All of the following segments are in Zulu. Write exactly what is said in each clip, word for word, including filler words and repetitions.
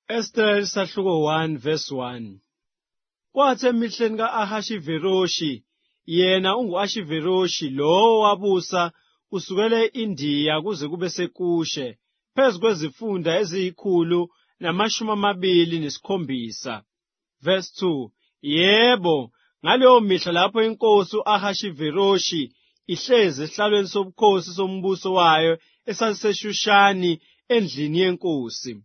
Esther isahluko one verse one. Kwathi emihleni ka-Ahashiveroshi, yena ungu-Ashiveroshi lo wabusa kusukela e-Indiya kuze kube seKushe, phezu kwezifunda eziyikhulu namashumi amabili nesikhombisa. Verse two. Yebo, ngaleyo mihla lapho inkosi u-Ahashiveroshi ihlezi esihlalweni sobukhosi sombuso wayo esaseshushani endlini yenkosi.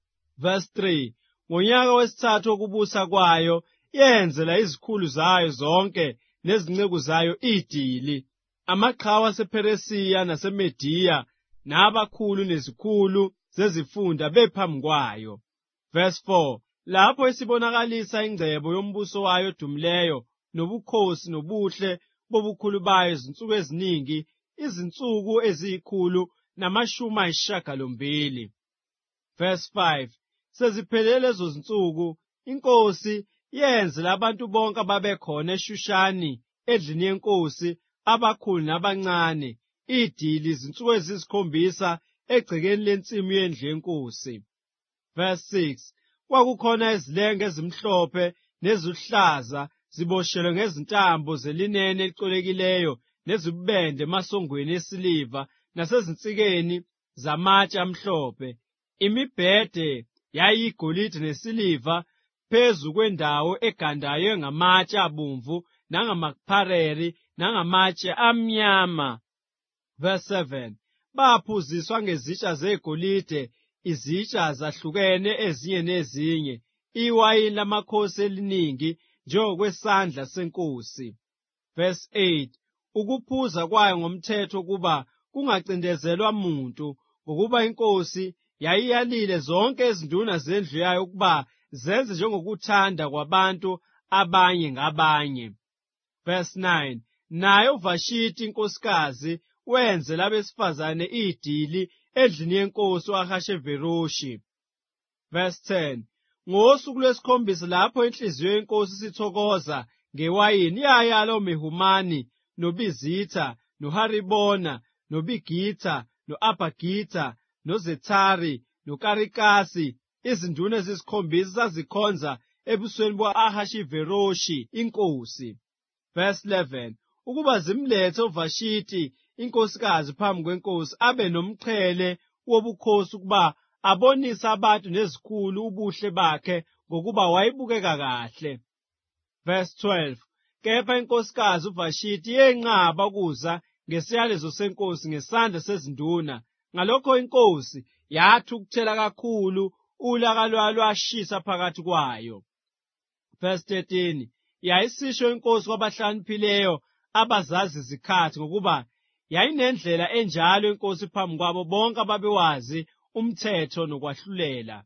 Verse three. Ngonyaka wesithathu wokubusa kwayo, yenzela izikhulu zayo zonke nezinceku zayo idili, amaqhawe asePheresiya naseMediya, nabakhulu nezikhulu zezifunda bephambi kwayo. Verse four. Lapho isibonakalisa ingcebo yombuso wayo odumileyo, nobukhosi nobuhle bobukhulu bayo izinsuku eziningi, izinsuku eziyikhulu namashumi ayisishiyagalombili. Verse five. Seziphelele lezo zinsuku, inkosi yenzela abantu bonke ababekhona eShushani endlini yenkosi, abakhulu nabancane, idili izinsuku eziyisikhombisa egcekeni lensimu yendlu yenkosi. Verse six. Kwakukhona izilenge ezimhlophe neziluhlaza ziboshelwe ngezintambo zelinene elicolekileyo nezibubende emasongweni esiliva nasezinsikeni zamatshe amhlophe. Imibhede yayiyigolide nesiliva phezu kwendawo egandayo ngamatshe abomvu nangamaphareri nangamatshe amnyama. Verse seven. Baphuziswa ngezitsha zegolide, izitsha zahlukene ezinye nezinye, iwayini lamakhosi eliningi njengokwesandla senkosi. Verse eight. Ukuphuza kwayo ngomthetho kuba kungacindezelwa muntu, ngokuba inkosi yayiyalile zonke izinduna zendlu yayo ukuba zenze njengokuthanda kwabantu abanye ngabanye. Verse nine. Naye uVashiti inkosikazi wenzela abesifazane idili endlini yenkosi u-Ahashiveroshi. Verse ten. Ngosuku lwesikhombisa lapho inhliziyo yenkosi isithokoza ngewayini, yayala oMehumani noBizitha noHaribona noBigitha no-Abhagitha noZethari noKarikasi, izinduna ezisikhombisa zazikhonza ebusweni buka-Ahashiveroshi inkosi. Verse eleven. Ukuba zimlethe uVashiti inkosikazi phambi kwenkosi, abe nomqhele wobukhosi ukuba abonise abantu nezikhulu ubuhle bakhe ngokuba wayebukeka kahle. Verse twelve. Kepha inkosikazi uVashiti yenqaba ukuza ngesiyalezo senkosi ngesandla sezinduna. Ngalokho inkosi yathukuthela kakhulu, ulaka lwayo lwashisa phakathi kwayo. Verse thirteen. Yayisisho inkosi kwabahlakaniphileyo abazazi izikhathi, ngokuba yayinendlela enjalo inkosi phambi kwabo bonke ababewazi umthetho nokwahlulela.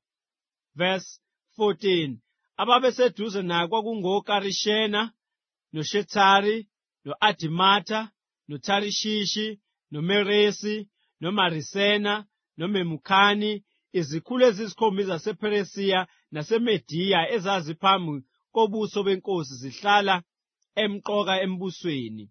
Verse fourteen. Ababeseduze nayo kwakungoKarishena noShethari no-Adimatha noTharishishi noMeresi noMarisena noMemukhani, izikhulu eziyisikhombisa zasePheresiya naseMediya ezaziphambi kobuso benkosi zihlala emqoka embusweni.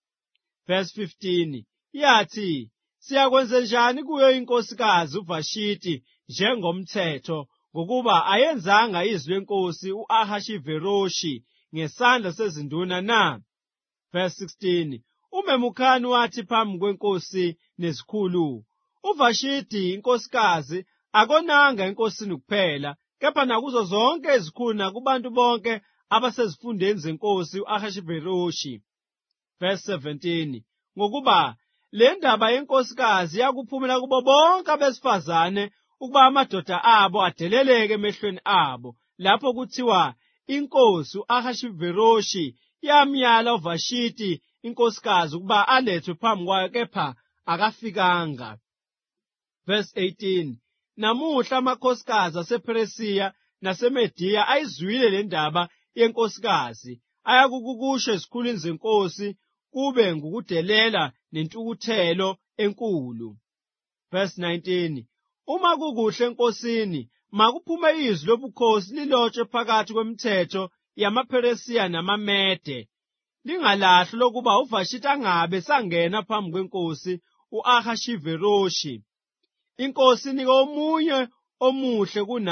Verse fifteen. Yathi, siyakwenzenjani kuyo inkosikazi uVashiti njengomthetho, ngokuba ayenzanga izwi lenkosi u-Ahashiveroshi ngesandla sezinduna na? Verse sixteen. uMemukhani wathi phambi kwenkosi nezikhulu, uVashiti inkosikazi akonanga enkosini kuphela, kepha nakuzo zonke izikhulu nakubantu bonke abasezifundeni zenkosi u-Ahashiveroshi. Verse seventeen. Ngokuba le ndaba yenkosikazi yakuphumela kubo bonke abesifazane ukuba amadoda abo adeleleke emehlweni abo, lapho kuthiwa inkosi u-Ahashiveroshi yamyala uVashiti inkosikazi ukuba alethwe phambi kwayo, kepha akafikanga. Verse eighteen. Namuhla amakhosikazi asePheresiya naseMediya ayizwile le ndaba yenkosikazi, ayakukusho ezikhulwini zenkosi, kube ngukudelela nentukuthelo enkulu. Verse nineteen. Uma kukuhle enkosini, makuphume izwi lobukhosi lilotshwe phakathi kwemithetho yamaPheresiya namaMede, lingalahlwa lokuba uVashiti angabe sangena phambi kwenkosi u-Ahashiveroshi. Inkosi inika omunye omuhle kunaye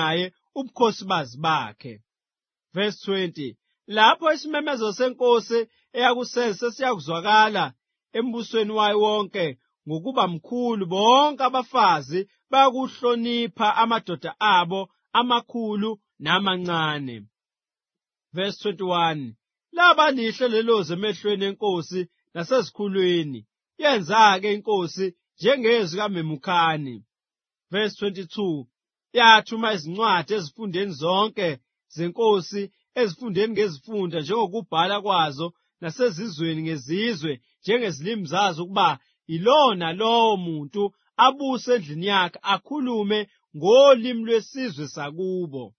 ubukhosibazi bakhe. Verse twenty. Lapho isimemezo senkosi eyakusese siyakuzwakala embusweni wayo wonke ngokuba mkhulu, bonke abafazi bayakuhlonipha amadoda abo amakhulu namancane. Verse twenty-one. Laba lihle lelozi emehlweni enkosi nasezikhulwini, yenza-ke inkosi njengezwi kaMemukhani. Verse twenty-two. Yathuma izincwadi ezifundeni zonke zenkosi, ezifundeni ngezifunda njengokubhala kwazo, nasezizweni ngezizwe njengezilimi zazo, ukuba ilona lowo muntu abuse endlini yakhe akhulume ngolimi lwesizwe sakubo.